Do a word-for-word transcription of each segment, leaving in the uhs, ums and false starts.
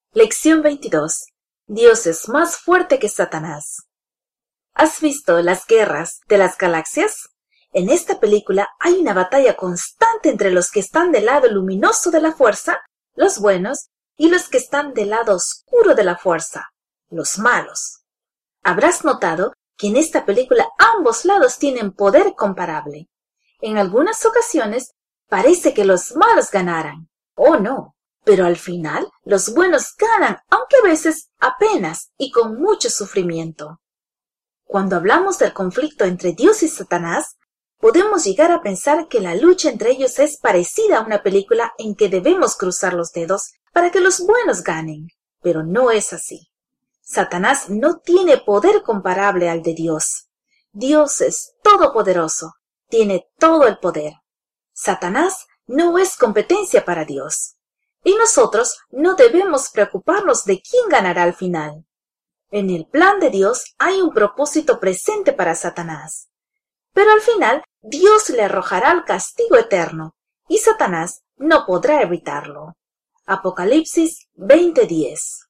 Lección veintidós. Dios es más fuerte que Satanás. ¿Has visto las guerras de las galaxias? En esta película hay una batalla constante entre los que están del lado luminoso de la fuerza, los buenos, y los que están del lado oscuro de la fuerza, los malos. Habrás notado que en esta película ambos lados tienen poder comparable. En algunas ocasiones parece que los malos ganaran. ¡Oh, no! Pero al final los buenos ganan, aunque a veces apenas y con mucho sufrimiento. Cuando hablamos del conflicto entre Dios y Satanás, podemos llegar a pensar que la lucha entre ellos es parecida a una película en que debemos cruzar los dedos para que los buenos ganen. Pero no es así. Satanás no tiene poder comparable al de Dios. Dios es todopoderoso, tiene todo el poder. Satanás no es competencia para Dios. Y nosotros no debemos preocuparnos de quién ganará al final. En el plan de Dios hay un propósito presente para Satanás. Pero al final Dios le arrojará al castigo eterno, y Satanás no podrá evitarlo. Apocalipsis veinte diez.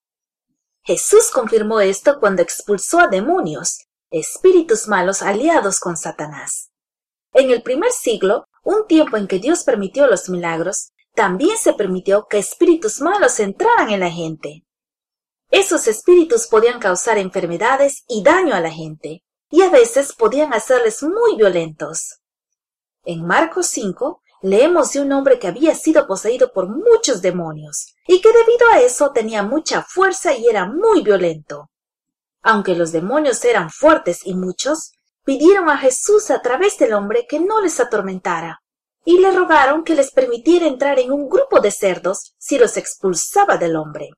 Jesús confirmó esto cuando expulsó a demonios, espíritus malos aliados con Satanás. En el primer siglo, un tiempo en que Dios permitió los milagros, también se permitió que espíritus malos entraran en la gente. Esos espíritus podían causar enfermedades y daño a la gente, y a veces podían hacerles muy violentos. En Marcos cinco, leemos de un hombre que había sido poseído por muchos demonios, y que debido a eso tenía mucha fuerza y era muy violento. Aunque los demonios eran fuertes y muchos, pidieron a Jesús a través del hombre que no les atormentara, y le rogaron que les permitiera entrar en un grupo de cerdos si los expulsaba del hombre.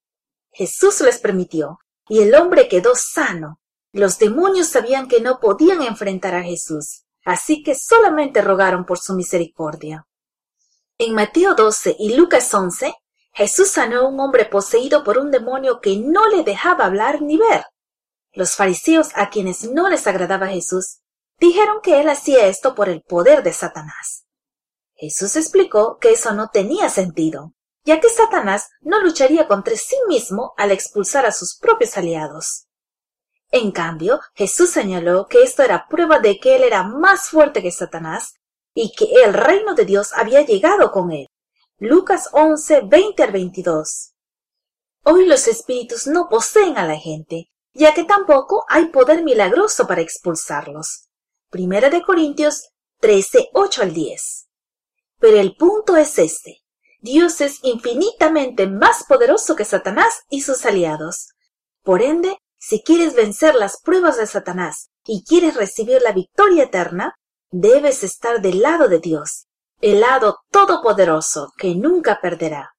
Jesús les permitió, y el hombre quedó sano. Los demonios sabían que no podían enfrentar a Jesús, así que solamente rogaron por su misericordia. En Mateo doce y Lucas once, Jesús sanó a un hombre poseído por un demonio que no le dejaba hablar ni ver. Los fariseos, a quienes no les agradaba Jesús, dijeron que él hacía esto por el poder de Satanás. Jesús explicó que eso no tenía sentido, ya que Satanás no lucharía contra sí mismo al expulsar a sus propios aliados. En cambio, Jesús señaló que esto era prueba de que él era más fuerte que Satanás y que el reino de Dios había llegado con él. Lucas once, veinte al veintidós. Hoy los espíritus no poseen a la gente, ya que tampoco hay poder milagroso para expulsarlos. Primera de Corintios trece, ocho al diez. Pero el punto es este. Dios es infinitamente más poderoso que Satanás y sus aliados. Por ende, si quieres vencer las pruebas de Satanás y quieres recibir la victoria eterna, debes estar del lado de Dios, el lado todopoderoso que nunca perderá.